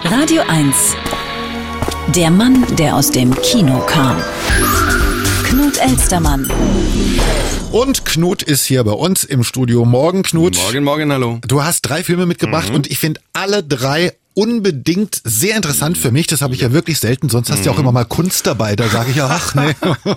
Radio 1. Der Mann, der aus dem Kino kam. Knut Elstermann. Und Knut ist hier bei uns im Studio. Morgen, Knut. Morgen, hallo. Du hast 3 Filme mitgebracht und ich finde alle 3 unbedingt sehr interessant für mich. Das habe ich ja wirklich selten. Sonst hast du ja auch immer mal Kunst dabei. Da sage ich ja, ach nee.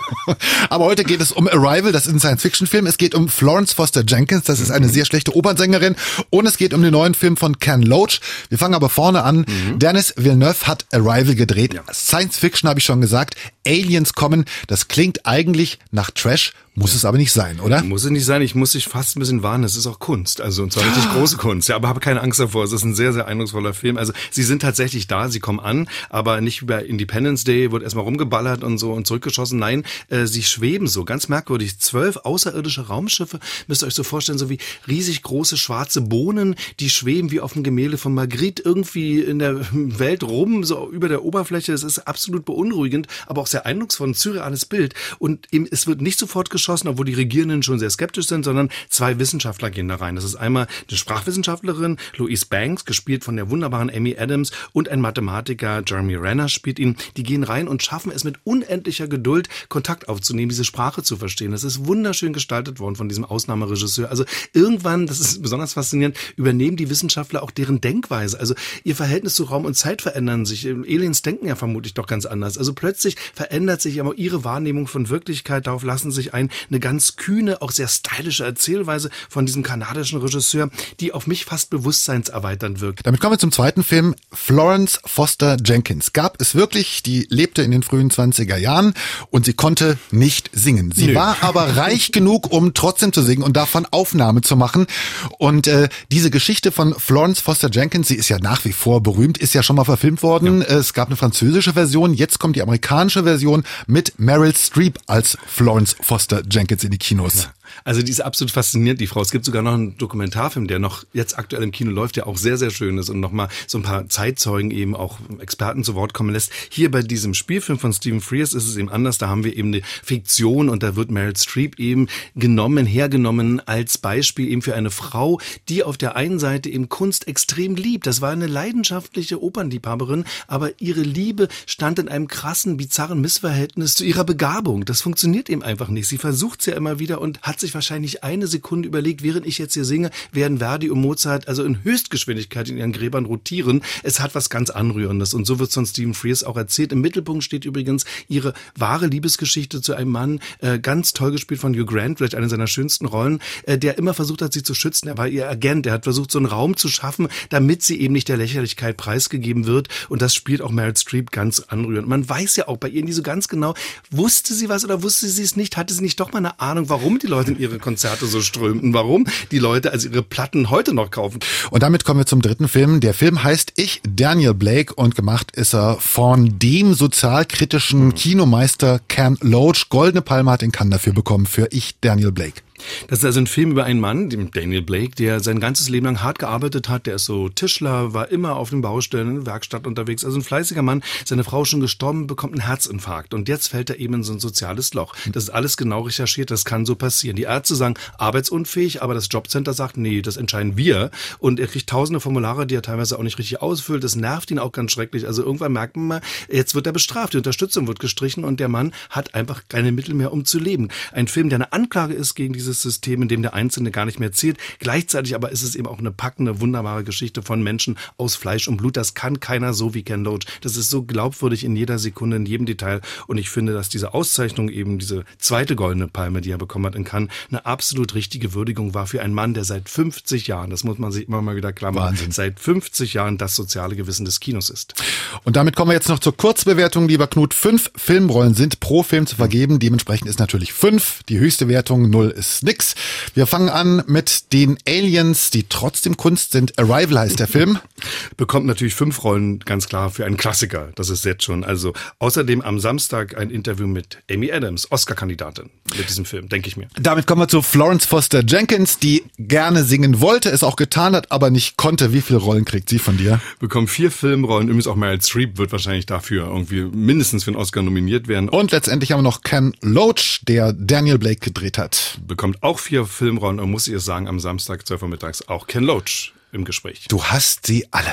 Aber heute geht es um Arrival. Das ist ein Science-Fiction-Film. Es geht um Florence Foster Jenkins. Das ist eine sehr schlechte Opernsängerin. Und es geht um den neuen Film von Ken Loach. Wir fangen aber vorne an. Denis Villeneuve hat Arrival gedreht. Ja. Science-Fiction habe ich schon gesagt. Aliens kommen. Das klingt eigentlich nach Trash. Muss es aber nicht sein, oder? Muss es nicht sein. Ich muss dich fast ein bisschen warnen. Es ist auch Kunst. Also, und zwar richtig große Kunst. Ja, aber habe keine Angst davor. Es ist ein sehr, sehr eindrucksvoller Film. Also, sie sind tatsächlich da. Sie kommen an. Aber nicht wie bei Independence Day, wird erstmal rumgeballert und so und zurückgeschossen. Nein, sie schweben so. Ganz merkwürdig. 12 außerirdische Raumschiffe. Müsst ihr euch so vorstellen, so wie riesig große schwarze Bohnen. Die schweben wie auf dem Gemälde von Magritte irgendwie in der Welt rum, so über der Oberfläche. Das ist absolut beunruhigend, aber auch sehr eindrucksvoll. Ein surreales Bild. Und es wird nicht sofort geschossen, obwohl die Regierenden schon sehr skeptisch sind, sondern 2 Wissenschaftler gehen da rein. Das ist einmal eine Sprachwissenschaftlerin, Louise Banks, gespielt von der wunderbaren Amy Adams, und ein Mathematiker, Jeremy Renner, spielt ihn. Die gehen rein und schaffen es mit unendlicher Geduld, Kontakt aufzunehmen, diese Sprache zu verstehen. Das ist wunderschön gestaltet worden von diesem Ausnahmeregisseur. Also irgendwann, das ist besonders faszinierend, übernehmen die Wissenschaftler auch deren Denkweise. Also ihr Verhältnis zu Raum und Zeit verändern sich. Aliens denken ja vermutlich doch ganz anders. Also plötzlich verändert sich aber ihre Wahrnehmung von Wirklichkeit. Darauf lassen sich eine ganz kühne, auch sehr stylische Erzählweise von diesem kanadischen Regisseur, die auf mich fast bewusstseinserweiternd wirkt. Damit kommen wir zum zweiten Film. Florence Foster Jenkins gab es wirklich, die lebte in den frühen 20er Jahren und sie konnte nicht singen. Sie war aber reich genug, um trotzdem zu singen und davon Aufnahme zu machen. Und diese Geschichte von Florence Foster Jenkins, sie ist ja nach wie vor berühmt, ist ja schon mal verfilmt worden. Ja. Es gab eine französische Version, jetzt kommt die amerikanische Version mit Meryl Streep als Florence Foster Jenkins in die Kinos. Ja. Also die ist absolut faszinierend, die Frau. Es gibt sogar noch einen Dokumentarfilm, der noch jetzt aktuell im Kino läuft, der auch sehr, sehr schön ist und nochmal so ein paar Zeitzeugen eben auch Experten zu Wort kommen lässt. Hier bei diesem Spielfilm von Stephen Frears ist es eben anders. Da haben wir eben eine Fiktion und da wird Meryl Streep eben hergenommen als Beispiel eben für eine Frau, die auf der einen Seite eben Kunst extrem liebt. Das war eine leidenschaftliche Opernliebhaberin, aber ihre Liebe stand in einem krassen, bizarren Missverhältnis zu ihrer Begabung. Das funktioniert eben einfach nicht. Sie versucht es ja immer wieder und hat sich wahrscheinlich eine Sekunde überlegt, während ich jetzt hier singe, werden Verdi und Mozart also in Höchstgeschwindigkeit in ihren Gräbern rotieren. Es hat was ganz Anrührendes und so wird es von Stephen Frears auch erzählt. Im Mittelpunkt steht übrigens ihre wahre Liebesgeschichte zu einem Mann, ganz toll gespielt von Hugh Grant, vielleicht eine seiner schönsten Rollen, der immer versucht hat, sie zu schützen. Er war ihr Agent, er hat versucht, so einen Raum zu schaffen, damit sie eben nicht der Lächerlichkeit preisgegeben wird, und das spielt auch Meryl Streep ganz anrührend. Man weiß ja auch bei ihr nie so ganz genau, wusste sie was oder wusste sie es nicht, hatte sie nicht doch mal eine Ahnung, warum die Leute in ihre Konzerte so strömten, warum die Leute also ihre Platten heute noch kaufen. Und damit kommen wir zum dritten Film. Der Film heißt Ich, Daniel Blake, und gemacht ist er von dem sozialkritischen Kinomeister Ken Loach. Goldene Palme hat in Cannes dafür bekommen, für Ich, Daniel Blake. Das ist also ein Film über einen Mann, dem Daniel Blake, der sein ganzes Leben lang hart gearbeitet hat. Der ist so Tischler, war immer auf den Baustellen, in der Werkstatt unterwegs. Also ein fleißiger Mann. Seine Frau ist schon gestorben, bekommt einen Herzinfarkt. Und jetzt fällt er eben in so ein soziales Loch. Das ist alles genau recherchiert, das kann so passieren. Die Ärzte sagen, arbeitsunfähig, aber das Jobcenter sagt, nee, das entscheiden wir. Und er kriegt tausende Formulare, die er teilweise auch nicht richtig ausfüllt. Das nervt ihn auch ganz schrecklich. Also irgendwann merkt man mal, jetzt wird er bestraft, die Unterstützung wird gestrichen und der Mann hat einfach keine Mittel mehr, um zu leben. Ein Film, der eine Anklage ist gegen dieses System, in dem der Einzelne gar nicht mehr zählt. Gleichzeitig aber ist es eben auch eine packende, wunderbare Geschichte von Menschen aus Fleisch und Blut. Das kann keiner so wie Ken Loach. Das ist so glaubwürdig in jeder Sekunde, in jedem Detail. Und ich finde, dass diese Auszeichnung, eben diese zweite Goldene Palme, die er bekommen hat in Cannes, eine absolut richtige Würdigung war für einen Mann, der seit 50 Jahren, das muss man sich immer mal wieder klar machen, seit 50 Jahren das soziale Gewissen des Kinos ist. Und damit kommen wir jetzt noch zur Kurzbewertung, lieber Knut. 5 Filmrollen sind pro Film zu vergeben. Dementsprechend ist natürlich 5 die höchste Wertung, 0 ist nix. Wir fangen an mit den Aliens, die trotzdem Kunst sind. Arrival heißt der Film. Bekommt natürlich 5 Rollen, ganz klar, für einen Klassiker. Das ist jetzt schon. Also außerdem am Samstag ein Interview mit Amy Adams, Oscar-Kandidatin mit diesem Film, denke ich mir. Damit kommen wir zu Florence Foster Jenkins, die gerne singen wollte, es auch getan hat, aber nicht konnte. Wie viele Rollen kriegt sie von dir? Bekommt 4 Filmrollen. Übrigens auch Meryl Streep wird wahrscheinlich dafür irgendwie mindestens für einen Oscar nominiert werden. Und letztendlich haben wir noch Ken Loach, der Daniel Blake gedreht hat. Bekommt auch 4 Filmrollen und muss ich es sagen, am Samstag 12 Uhr mittags auch Ken Loach im Gespräch. Du hast sie alle. Ja.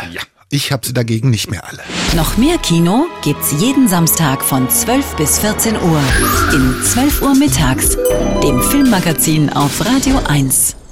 Ich habe sie dagegen nicht mehr alle. Noch mehr Kino gibt's jeden Samstag von 12 bis 14 Uhr in 12 Uhr mittags, dem Filmmagazin auf Radio 1.